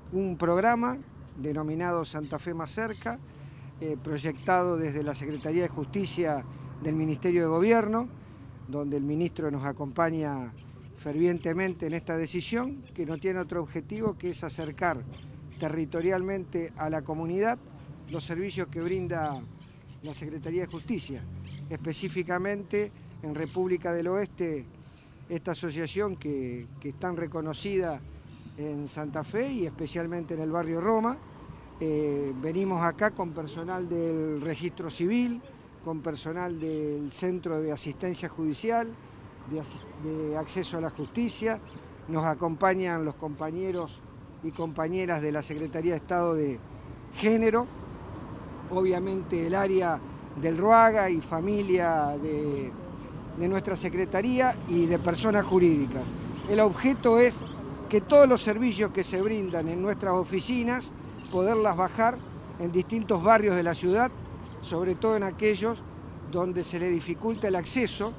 un programa denominado Santa Fe Más Cerca, proyectado desde la Secretaría de Justicia del Ministerio de Gobierno, donde el ministro nos acompaña fervientemente en esta decisión, que no tiene otro objetivo que es acercar territorialmente a la comunidad los servicios que brinda la Secretaría de Justicia. Específicamente en República del Oeste, esta asociación que es tan reconocida en Santa Fe y especialmente en el barrio Roma. Venimos acá con personal del registro civil, con personal del Centro de Asistencia Judicial, de acceso a la justicia. Nos acompañan los compañeros y compañeras de la Secretaría de Estado de Género, obviamente el área del RUAGA y familia de nuestra Secretaría y de personas jurídicas. El objeto es que todos los servicios que se brindan en nuestras oficinas, poderlas bajar en distintos barrios de la ciudad, sobre todo en aquellos donde se le dificulta el acceso,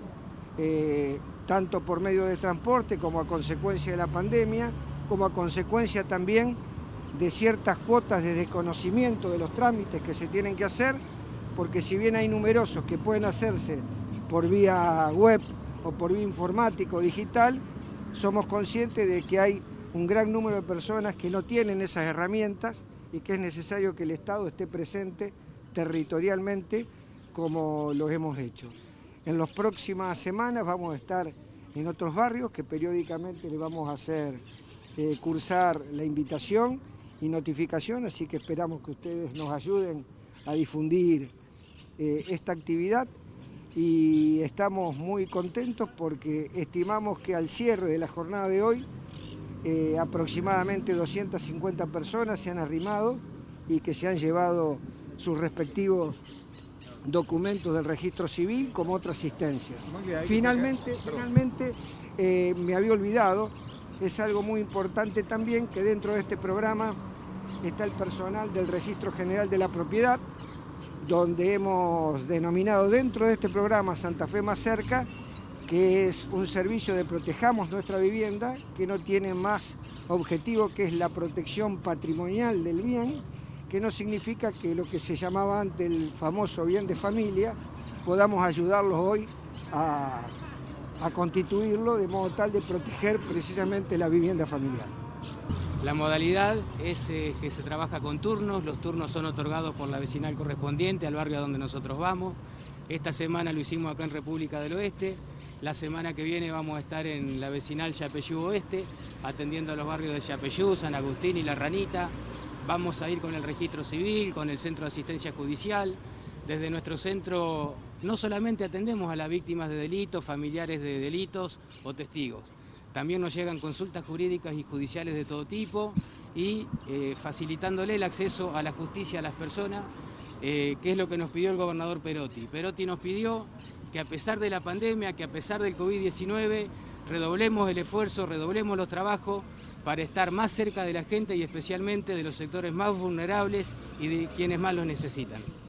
tanto por medio de transporte como a consecuencia de la pandemia, como a consecuencia también de ciertas cuotas de desconocimiento de los trámites que se tienen que hacer, porque si bien hay numerosos que pueden hacerse por vía web o por vía informática o digital, somos conscientes de que hay un gran número de personas que no tienen esas herramientas y que es necesario que el Estado esté presente territorialmente como lo hemos hecho. En las próximas semanas vamos a estar en otros barrios que periódicamente le vamos a hacer cursar la invitación y notificación, así que esperamos que ustedes nos ayuden a difundir esta actividad. Y estamos muy contentos porque estimamos que al cierre de la jornada de hoy aproximadamente 250 personas se han arrimado y que se han llevado sus respectivos documentos del registro civil como otra asistencia. Finalmente me había olvidado, es algo muy importante también que dentro de este programa está el personal del Registro General de la Propiedad, donde hemos denominado dentro de este programa Santa Fe Más Cerca, que es un servicio de protejamos nuestra vivienda, que no tiene más objetivo que es la protección patrimonial del bien, que no significa que lo que se llamaba antes el famoso bien de familia, podamos ayudarlos hoy a constituirlo de modo tal de proteger precisamente la vivienda familiar. La modalidad es que se trabaja con turnos, los turnos son otorgados por la vecinal correspondiente al barrio a donde nosotros vamos. Esta semana lo hicimos acá en República del Oeste, la semana que viene vamos a estar en la vecinal Yapeyú Oeste, atendiendo a los barrios de Yapeyú, San Agustín y La Ranita. Vamos a ir con el registro civil, con el Centro de Asistencia Judicial. Desde nuestro centro no solamente atendemos a las víctimas de delitos, familiares de delitos o testigos. También nos llegan consultas jurídicas y judiciales de todo tipo y facilitándole el acceso a la justicia a las personas, que es lo que nos pidió el gobernador Perotti. Perotti nos pidió que a pesar de la pandemia, que a pesar del COVID-19, redoblemos el esfuerzo, redoblemos los trabajos para estar más cerca de la gente y especialmente de los sectores más vulnerables y de quienes más los necesitan.